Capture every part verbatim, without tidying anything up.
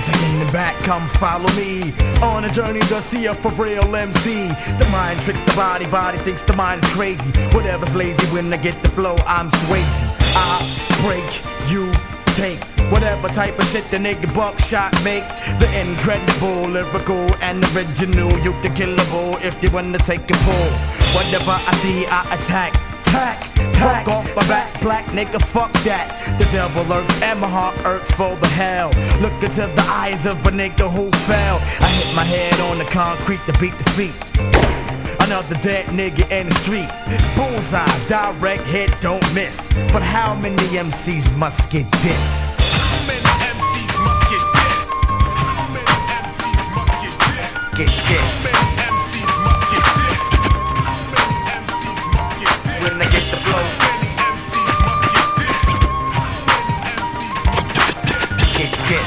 taking the back, come follow me on a journey to see a for real M C. The mind tricks the body, body thinks the mind is crazy. Whatever's lazy, when I get the flow, I'm swayzy. I break, you take whatever type of shit the nigga Buckshot make. The incredible, lyrical, and original. You the killable if you wanna take a pull. Whatever I see, I attack. Tack, tack off my back, black nigga, fuck that. The devil lurks and my heart hurts for the hell. Look into the eyes of a nigga who fell. I hit my head on the concrete to beat the feet. Another dead nigga in the street. Bullseye, direct hit, don't miss. But how many M Cs must get this? How many M Cs must get this? How many M Cs must get this? Get this. How many M Cs must get this? How many M Cs must get this? When I get the flow. How many M Cs must get this? How many M Cs must get this? Get this.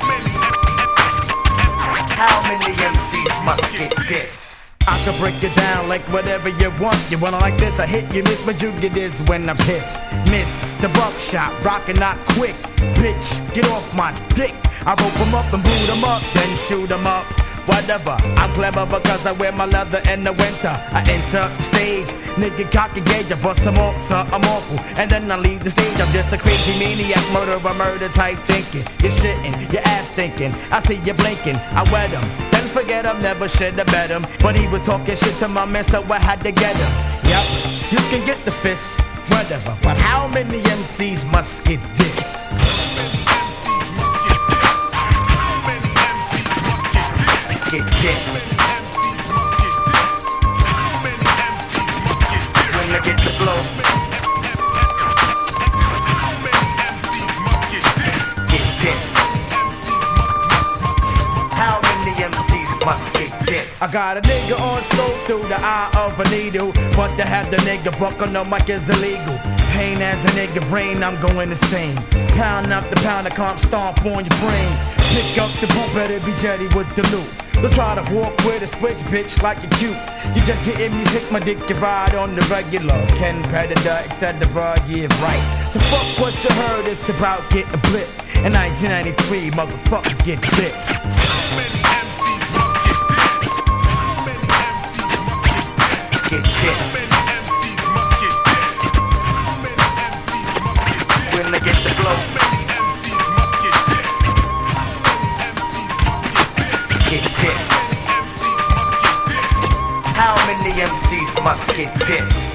How many M Cs must get this? I can break it down like whatever you want. You wanna like this, I hit you miss, but you get this when I piss. Miss the Buckshot, rockin' not quick. Bitch, get off my dick. I rope 'em up and boot 'em up, then shoot 'em up. Whatever, I'm clever because I wear my leather in the winter. I enter the stage, nigga cock engage, I bust some off, so I'm awful. And then I leave the stage, I'm just a crazy maniac, murderer, murder type thinking. You're shitting, your ass thinking, I see you blinking, I wet him. Then forget him, never should've bet him. But he was talking shit to my man, so I had to get him. Yup, you can get the fist, whatever. But how many M Cs must get this? Get this. How many M Cs must get this? How many M Cs must get this? When I get the flow. How many M Cs must get this? Get this. How many M Cs must get this? I got a nigga on stove through the eye of a needle, but to have the nigga buck on the mic is illegal. Pain as a nigga brain, I'm going insane. Pound up the pound, I can't stomp on your brain. Pick up the boot, better be jetty with the loot. Don't try to walk with a switch, bitch, like you cute. You just getting me sick, my dick, you ride on the regular. Ken Predator, et cetera, yeah, right. So fuck what you heard, it's about getting blipped. In nineteen ninety-three, motherfuckers get bit. How many M Cs must get this? How many M Cs must get this? Get How this. many M Cs must get this? How many M Cs must get this? When I get the flow. How many M Cs must get this? How many M Cs must get this? Get this. How many M Cs must get this? How many M Cs must get this?